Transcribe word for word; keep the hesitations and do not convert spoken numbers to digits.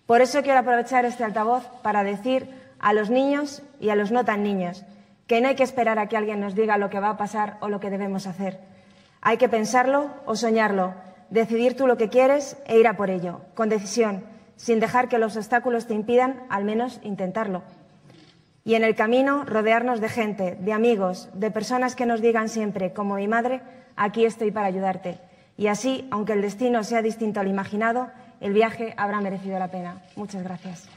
Por eso quiero aprovechar este altavoz para decir a los niños y a los no tan niños que no hay que esperar a que alguien nos diga lo que va a pasar o lo que debemos hacer. Hay que pensarlo o soñarlo, decidir tú lo que quieres e ir a por ello, con decisión, sin dejar que los obstáculos te impidan al menos intentarlo. Y en el camino rodearnos de gente, de amigos, de personas que nos digan siempre, como mi madre, aquí estoy para ayudarte. Y así, aunque el destino sea distinto al imaginado, el viaje habrá merecido la pena. Muchas gracias.